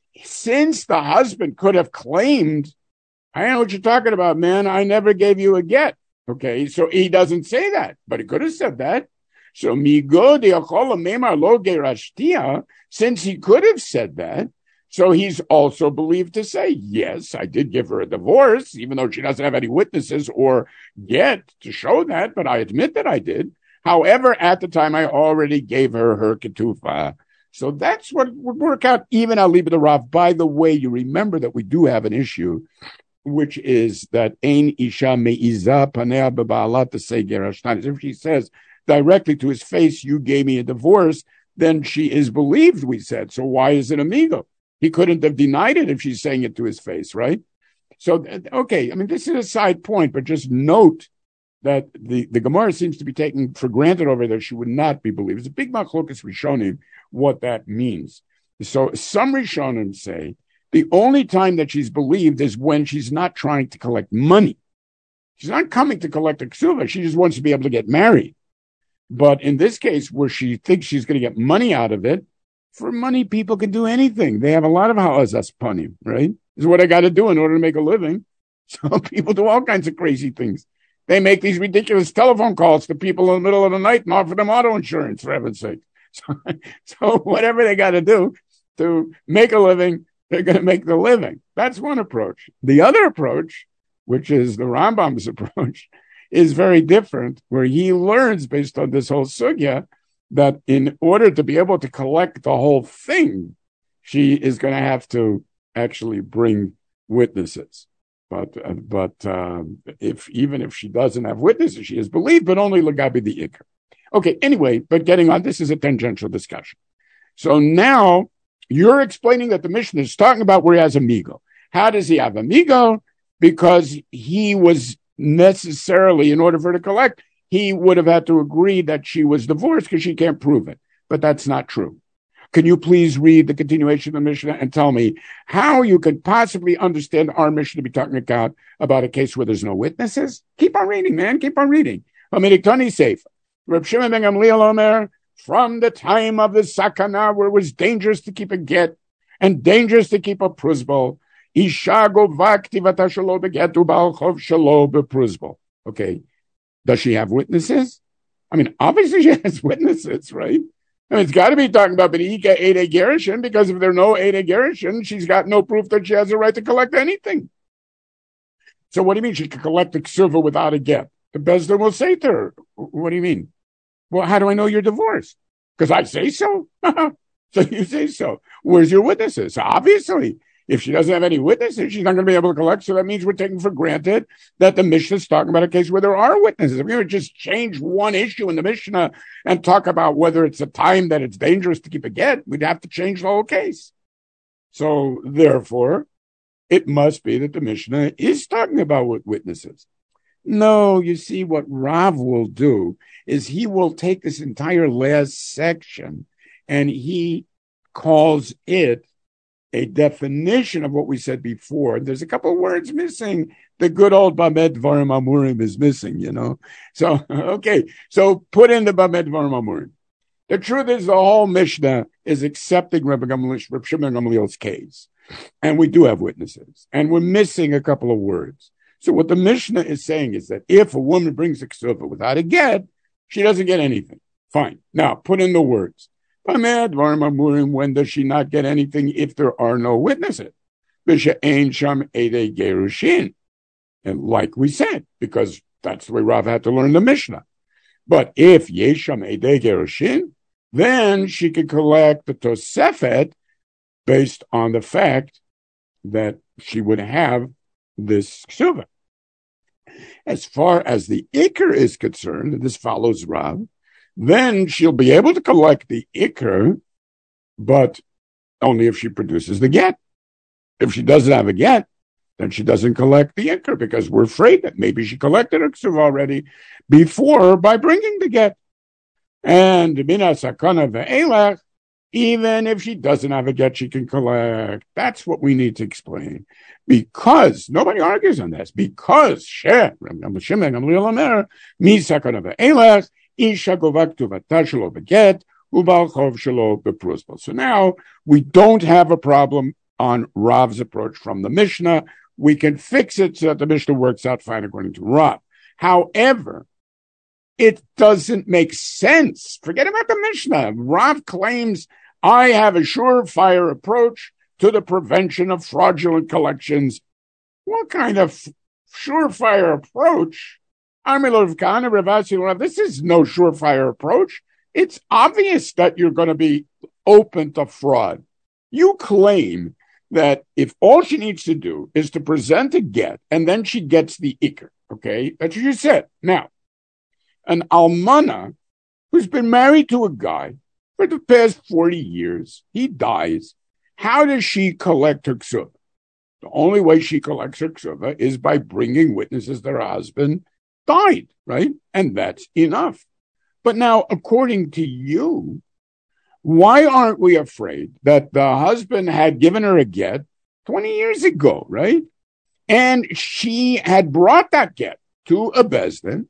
since the husband could have claimed, I know what you're talking about, man, I never gave you a get. Okay, so he doesn't say that, but he could have said that. So since he could have said that, so he's also believed to say, yes, I did give her a divorce, even though she doesn't have any witnesses or get to show that, but I admit that I did. However, at the time, I already gave her her ketufa. So that's what would work out. Even I'll leave it to Rav. By the way, you remember that we do have an issue, which is that ein isha meiza panea beba'alat seger hashtanis. If she says directly to his face, you gave me a divorce, then she is believed, we said. So why is it amigo? He couldn't have denied it if she's saying it to his face, right? So, okay, I mean, this is a side point, but just note that the, the Gemara seems to be taken for granted over there. She would not be believed. It's a big machlokas Rishonim what that means. So some Rishonim say the only time that she's believed is when she's not trying to collect money. She's not coming to collect a ksuva. She just wants to be able to get married. But in this case, where she thinks she's going to get money out of it, for money, people can do anything. They have a lot of halazas panim, right? This is what I got to do in order to make a living. So people do all kinds of crazy things. They make these ridiculous telephone calls to people in the middle of the night and offer them auto insurance, for heaven's sake. So, so whatever they got to do to make a living, they're going to make the living. That's one approach. The other approach, which is the Rambam's approach, is very different, where he learns based on this whole sugya that in order to be able to collect the whole thing, she is going to have to actually bring witnesses. But uh, but um, if even if she doesn't have witnesses, she is believed, but only Lagabi the Iker. Okay, anyway, but getting on, this is a tangential discussion. So now you're explaining that the Mishnah is talking about where he has amigo. How does he have amigo? Because he was necessarily, in order for her to collect, he would have had to agree that she was divorced because she can't prove it. But that's not true. Can you please read the continuation of the Mishnah and tell me how you could possibly understand our Mishnah to be talking about, about a case where there's no witnesses? Keep on reading, man. Keep on reading. Safe. Reb Shimon ben Gamliel Omer, from the time of the sakana where it was dangerous to keep a get, and dangerous to keep a prusbal. Isha gova ktivata shelo beget ubal chov shelo beprusbal. Okay, does she have witnesses? I mean, obviously she has witnesses, right? I mean, it's got to be talking about Benika Ede Gershon, because if there are no Ede Gershon, she's got no proof that she has a right to collect anything. So what do you mean she can collect a ksuva without a get? The Bezdin will say to her, what do you mean? Well, how do I know you're divorced? Because I say so. So you say so. Where's your witnesses? So obviously, if she doesn't have any witnesses, she's not going to be able to collect. So that means we're taking for granted that the Mishnah is talking about a case where there are witnesses. If we would just change one issue in the Mishnah and talk about whether it's a time that it's dangerous to keep a get, we'd have to change the whole case. So therefore, it must be that the Mishnah is talking about witnesses. No, you see, what Rav will do is he will take this entire last section and he calls it a definition of what we said before. There's a couple of words missing. The good old Bamed Dvarim Amurim is missing, you know. So, okay, so put in the Bamed Dvarim Amurim. The truth is the whole Mishnah is accepting Rabbi Shimon Gamliel's case. And we do have witnesses. And we're missing a couple of words. So what the Mishnah is saying is that if a woman brings a ksuva without a get, she doesn't get anything. Fine. Now, put in the words. When does she not get anything if there are no witnesses? And like we said, because that's the way Rav had to learn the Mishnah. But if Yesham Edei Gerushin, then she could collect the Tosefet based on the fact that she would have this ksuva. As far as the Iker is concerned, and this follows Rav, then she'll be able to collect the Iker, but only if she produces the get. If she doesn't have a get, then she doesn't collect the Iker, because we're afraid that maybe she collected her ksuva already before by bringing the get. And mina sakana ve'elech, even if she doesn't have a get, she can collect. That's what we need to explain. Because nobody argues on this. Because she, Shimon Gamliel Omer, mi sakana ve'elech, isha govak tuvata shelo beget, ubal chov shelo beprusbal. So now we don't have a problem on Rav's approach from the Mishnah. We can fix it so that the Mishnah works out fine according to Rav. However, it doesn't make sense. Forget about the Mishnah. Rav claims, I have a surefire approach to the prevention of fraudulent collections. What kind of surefire approach? This is no surefire approach. It's obvious that you're going to be open to fraud. You claim that if all she needs to do is to present a get and then she gets the Iker, okay? That's what you said. Now, an almana who's been married to a guy for the past forty years, he dies. How does she collect her ksuva? The only way she collects her ksuva is by bringing witnesses that her husband died, right? And that's enough. But now, according to you, why aren't we afraid that the husband had given her a get twenty years ago, right? And she had brought that get to a bezdin,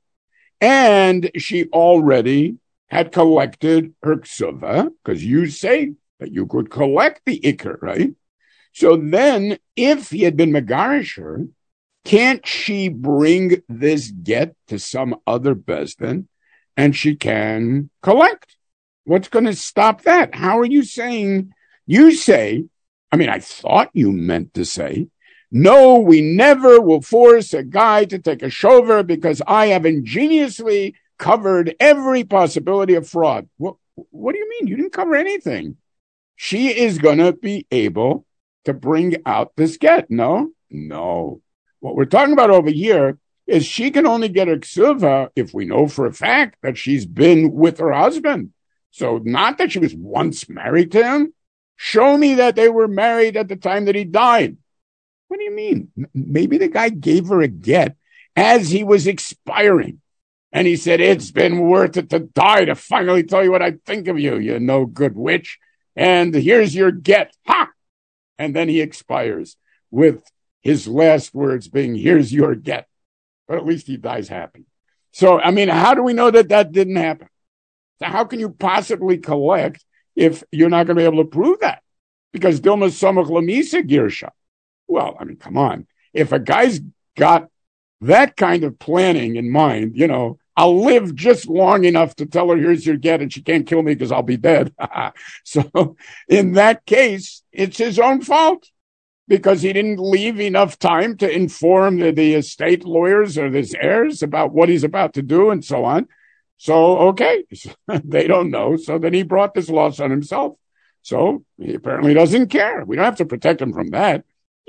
and she already had collected her ksuva, because you say that you could collect the Iker, right? So then, if he had been megarish her, can't she bring this get to some other bezdin, and she can collect? What's going to stop that? How are you saying? You say, I mean, I thought you meant to say, no, we never will force a guy to take a shover because I have ingeniously covered every possibility of fraud. What, what do you mean? You didn't cover anything. She is going to be able to bring out this get. No, no. What we're talking about over here is she can only get her ksuva if we know for a fact that she's been with her husband. So not that she was once married to him. Show me that they were married at the time that he died. What do you mean? Maybe the guy gave her a get as he was expiring. And he said, it's been worth it to die to finally tell you what I think of you, you no good witch. And here's your get. Ha! And then he expires with his last words being, here's your get. But at least he dies happy. So, I mean, how do we know that that didn't happen? So how can you possibly collect if you're not going to be able to prove that? because Dilma Samach Lamisa Girsha. Well, I mean, come on. If a guy's got that kind of planning in mind, you know, I'll live just long enough to tell her, here's your get, and she can't kill me because I'll be dead. So in that case, it's his own fault because he didn't leave enough time to inform the, the estate lawyers or his heirs about what he's about to do and so on. So, okay, they don't know. So then he brought this loss on himself. So he apparently doesn't care. We don't have to protect him from that.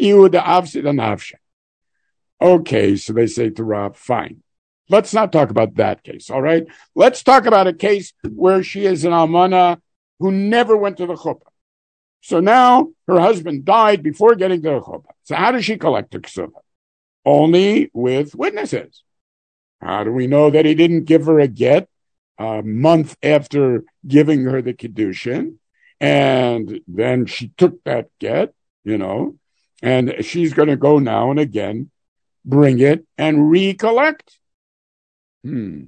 Okay, so they say to Rob, fine. Let's not talk about that case, all right? Let's talk about a case where she is an almana who never went to the chuppah. So now her husband died before getting to the chuppah. So how does she collect the ksubah? Only with witnesses. How do we know that he didn't give her a get a month after giving her the kiddushin? And then she took that get, you know, and she's going to go now and again, bring it and recollect. Hmm.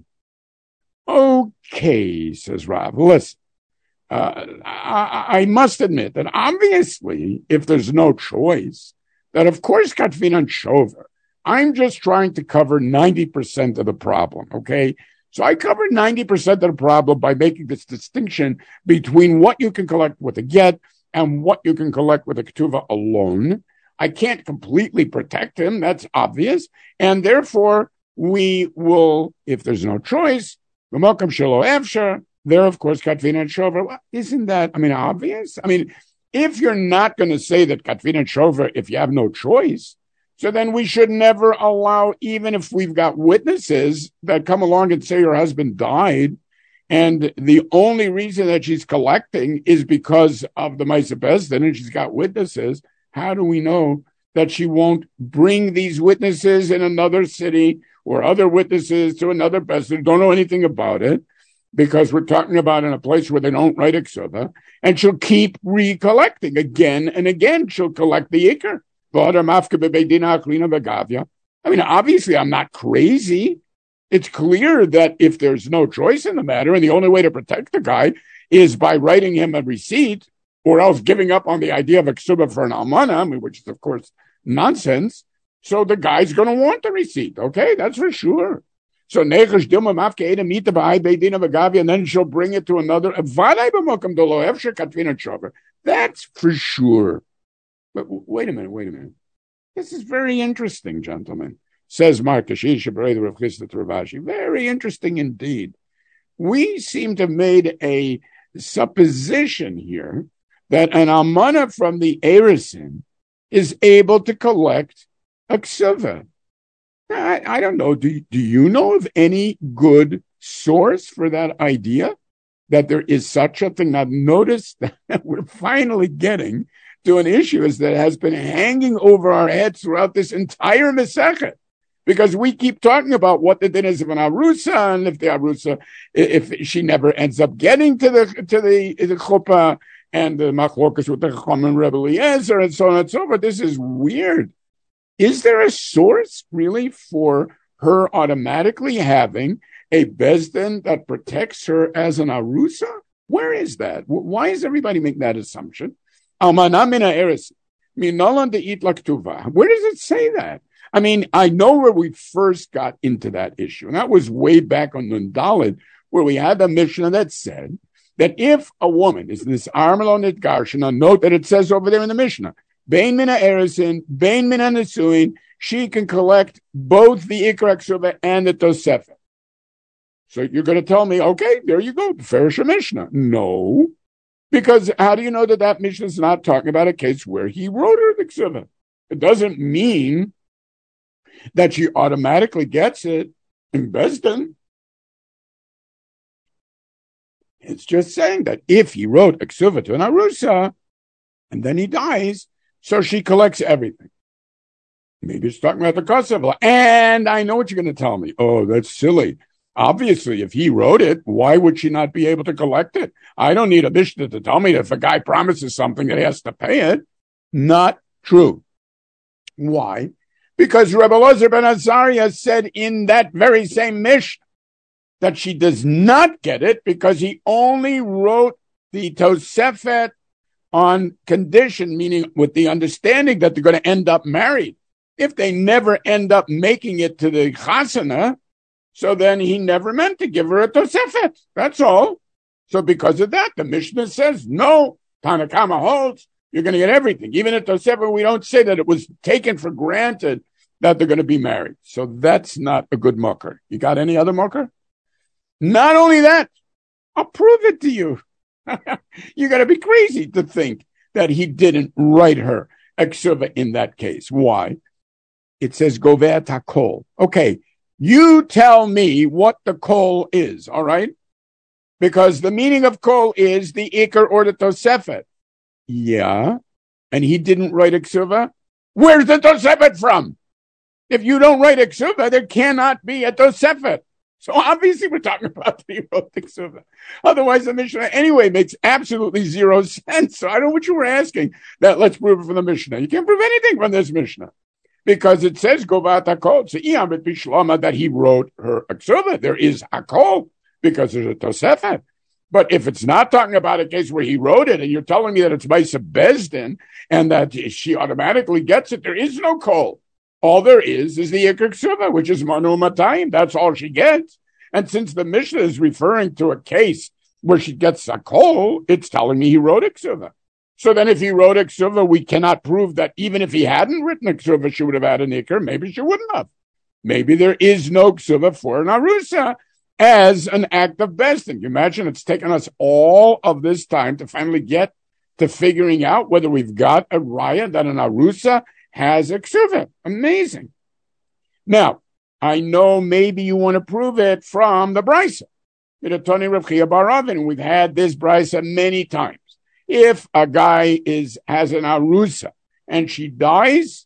Okay, says Rob. Listen, uh, I, I must admit that obviously, if there's no choice, that of course Katvin and Shover. I'm just trying to cover ninety percent of the problem, okay? So I covered ninety percent of the problem by making this distinction between what you can collect with a get and what you can collect with a ketuvah alone. I can't completely protect him, that's obvious, and therefore we will, if there's no choice, the Malkam Shelo Efsher, there, of course, Katvina and Shover. Well, isn't that, I mean, obvious? I mean, if you're not going to say that Katvina and Shover, if you have no choice, so then we should never allow, even if we've got witnesses that come along and say her husband died, and the only reason that she's collecting is because of the Maisa Bezdin, and she's got witnesses, how do we know that she won't bring these witnesses in another city or other witnesses to another Bezdin, don't know anything about it, because we're talking about in a place where they don't write a ksuba, and she'll keep recollecting again and again. She'll collect the ikar. I mean, obviously, I'm not crazy. It's clear that if there's no choice in the matter, and the only way to protect the guy is by writing him a receipt, or else giving up on the idea of a ksuba for an almana, I mean, which is, of course, nonsense. So the guy's going to want the receipt. Okay, that's for sure. So Nechesh Dilma Mafke Eda Mita B'Hai Beidin of Agavia, and then she'll bring it to another. That's for sure. But wait a minute, wait a minute. This is very interesting, gentlemen. Says Mark Ravashi. Very interesting indeed. We seem to have made a supposition here that an almana from the Erisin is able to collect a ksuva. I, I don't know. Do, do you know of any good source for that idea? That there is such a thing? Now, notice that we're finally getting to an issue that has been hanging over our heads throughout this entire Masechet. Because we keep talking about what the din is of an Arusa, and if the Arusa, if she never ends up getting to the to the, the chuppah, and the machlokas with the Chacham Rebbe Eliezer, and so on and so forth. This is weird. Is there a source really for her automatically having a bezdin that protects her as an arusa? Where is that? Why is everybody making that assumption? Almana mina eres minolan de'it laktuva. Where does it say that? I mean, I know where we first got into that issue, and that was way back on Nun Daled, where we had a Mishnah that said that if a woman is this armelon et garshin, note that it says over there in the Mishnah, Bein mina erisin, bein mina nesuin, she can collect both the ikra ksuba and the tosefet. So you're going to tell me, okay, there you go, the Ferish Mishnah. No, because how do you know that that Mishnah is not talking about a case where he wrote her the ksuba? It doesn't mean that she automatically gets it in Bezdin. It's just saying that if he wrote a ksuva to an arusa, and then he dies, so she collects everything. Maybe it's talking about the Kosovo. And I know what you're going to tell me. Oh, that's silly. Obviously, if he wrote it, why would she not be able to collect it? I don't need a Mishnah to tell me that if a guy promises something that he has to pay it. Not true. Why? Because Rebbe Elazar ben Azariah said in that very same Mishnah that she does not get it because he only wrote the Tosefet on condition, meaning with the understanding that they're going to end up married. If they never end up making it to the chasana, so then he never meant to give her a tosefet. That's all. So because of that, the Mishnah says, no, Tanakama holds, you're going to get everything. Even at tosefet, we don't say that it was taken for granted that they're going to be married. So that's not a good mucker. You got any other mucker? Not only that, I'll prove it to you. You got to be crazy to think that he didn't write her eksuva in that case. Why? It says govea takol. Okay, you tell me what the kol is, all right? Because the meaning of kol is the ikar or the tosefet. Yeah, and he didn't write eksuva. Where's the tosefet from? If you don't write eksuva, there cannot be a tosefet. So obviously we're talking about the wrote eksuva. Otherwise, the Mishnah anyway makes absolutely zero sense. So I don't know what you were asking. That let's prove it from the Mishnah. You can't prove anything from this Mishnah. Because it says Govat HaKol, that he wrote her eksuva. There is HaKol, because there's a Tosefet. But if it's not talking about a case where he wrote it, and you're telling me that it's Maisa Bezdin, and that she automatically gets it, there is no Kol. All there is is the Ikar Ksuva, which is Manu Matayim. That's all she gets. And since the Mishnah is referring to a case where she gets a Kol, it's telling me he wrote a Ksuva. So then if he wrote a Ksuva, we cannot prove that even if he hadn't written a Ksuva, she would have had an Ikar. Maybe she wouldn't have. Maybe there is no Ksuva for an Arusa as an act of Bestin. You imagine it's taken us all of this time to finally get to figuring out whether we've got a raya that an Arusa has a ksuva. Amazing. Now, I know maybe you want to prove it from the Brisa. We've had this Brisa many times. If a guy is has an Arusa and she dies,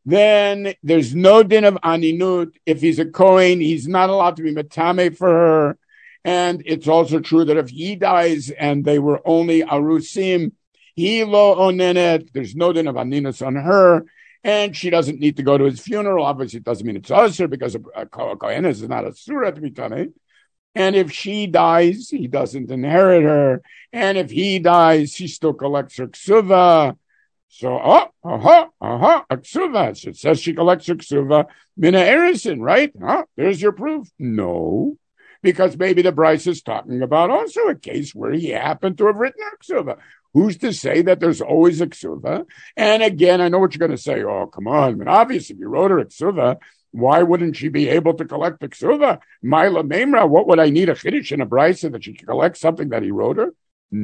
then there's no din of aninut. If he's a Kohen, he's not allowed to be metame for her. And it's also true that if he dies and they were only Arusim, he lo onenet, there's no din of aninus on her. And she doesn't need to go to his funeral. Obviously, it doesn't mean it's usher because a kohen is not a surah to be tamei. And if she dies, he doesn't inherit her. And if he dies, she still collects her ksuva. So, oh, aha, aha, a ksuva. So it says she collects her ksuva mina erison, right? Huh? There's your proof. No, because maybe the Bryce is talking about also a case where he happened to have written her ksuva. Who's to say that there's always a ksuva? And again, I know what you're going to say. Oh, come on. But obviously, if you wrote her a ksuva, why wouldn't she be able to collect the ksuva? Maila Memra, what would I need a chiddush and a brisa that she can collect something that he wrote her?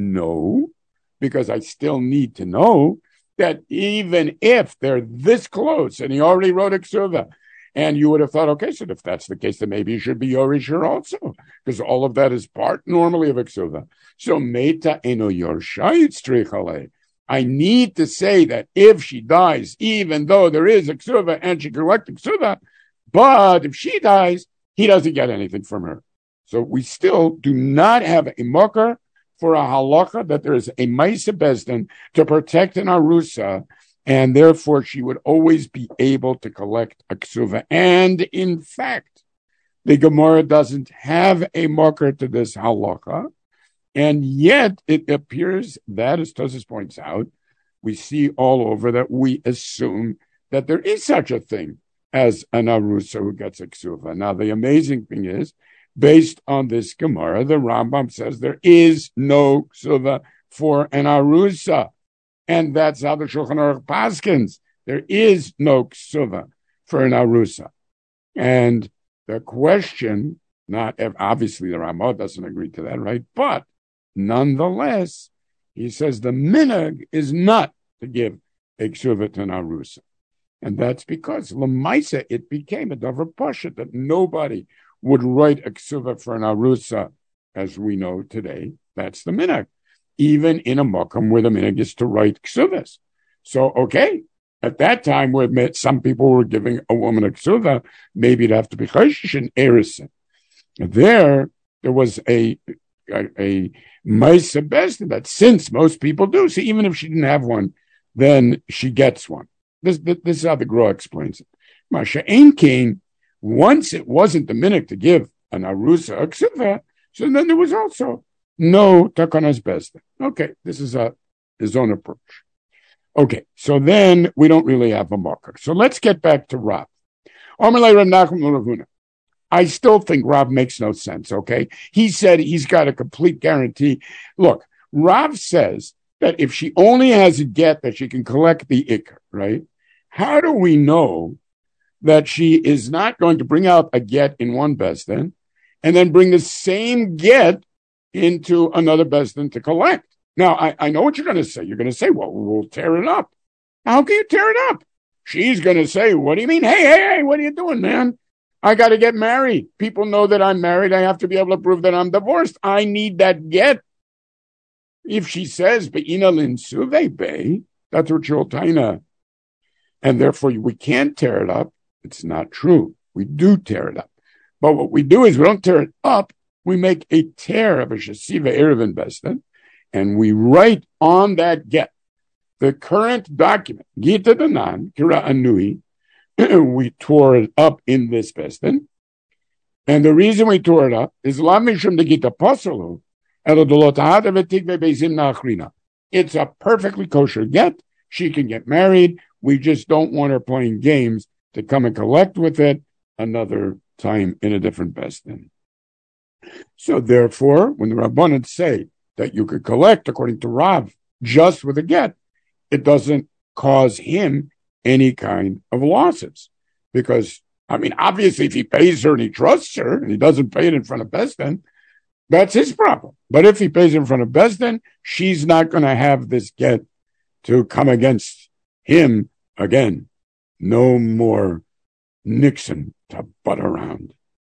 No, because I still need to know that even if they're this close and he already wrote a ksuva, and you would have thought, okay, so if that's the case, then maybe you should be Yorisher also, because all of that is part normally of a ksuva. So meta eno yorshayit strichale. I need to say that if she dies, even though there is a ksuva and she collects ksuva, but if she dies, he doesn't get anything from her. So we still do not have a mokar for a halacha that there is a ma'aseh bezdin to protect an arusa, and therefore she would always be able to collect a ksuva. And in fact, the Gemara doesn't have a mokar to this halacha, and yet it appears that, as Tosfos points out, we see all over that we assume that there is such a thing as an arusa who gets a ksuva. Now, the amazing thing is, based on this Gemara, the Rambam says there is no ksuva for an arusa. And that's how the Shulchan Aruch paskins. There is no ksuva for an arusa. And the question, not obviously the Ramah doesn't agree to that, right? But nonetheless, he says the minhag is not to give a ksuva to an arusa. And that's because Lamaisa, it became a davar pasha that nobody would write a ksuva for an arusa, as we know today. That's the minhag. Even in a makam where the minhag is to write ksuvas. So, okay, at that time, we admit some people were giving a woman a ksuva, maybe it'd have to be chayshish and erison. There, there was a a, a ma'aseh bezdin that since most people do, so even if she didn't have one, then she gets one. This, this, this is how the Gra explains it. Masha Ein Kain, once it wasn't the minhag to give an arusa a ksuva, so then there was also no takanas bezdin. Okay, this is a his own approach. Okay, so then we don't really have a mocker. So let's get back to Rav. I still think Rav makes no sense, okay? He said he's got a complete guarantee. Look, Rav says that if she only has a get that she can collect the ikr, right? How do we know that she is not going to bring out a get in one besdin and then bring the same get into another besdin to collect? Now, I, I know what you're going to say. You're going to say, well, we'll tear it up. How can you tear it up? She's going to say, what do you mean? Hey, hey, hey, what are you doing, man? I got to get married. People know that I'm married. I have to be able to prove that I'm divorced. I need that get. If she says, Be'ina lin suve be, that's what you'll taina. And therefore, we can't tear it up. It's not true. We do tear it up. But what we do is we don't tear it up. We make a tear of a shesiva erevin bestin, and we write on that get the current document, Gita Danan, Kira Anui. We tore it up in this bestin. And the reason we tore it up is Lamishum de Gita Poselu, it's a perfectly kosher get. She can get married. We just don't want her playing games to come and collect with it another time in a different bestin. So therefore, when the Rabbanan say that you could collect, according to Rav, just with a get, it doesn't cause him any kind of losses. Because, I mean, obviously, if he pays her and he trusts her and he doesn't pay it in front of bestin, that's his problem. But if he pays in front of bestin, she's not going to have this get to come against him again. No more Nixon to butt around.